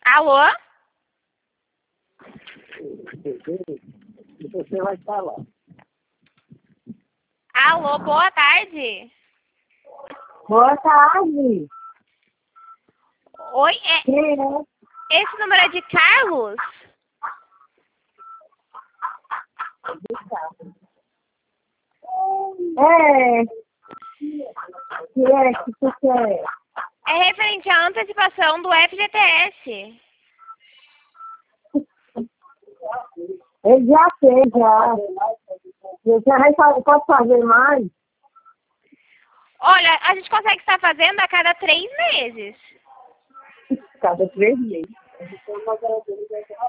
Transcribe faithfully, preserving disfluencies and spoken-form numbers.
Alô? E você vai falar. Alô, boa tarde. Boa tarde. Oi, é, Quem é? esse número é de Carlos? É. Que é que você quer? É referente à antecipação do F G T S. Eu já sei, já. Eu já vai fa- posso fazer mais? Olha, a gente consegue estar fazendo a cada três meses. Cada três meses.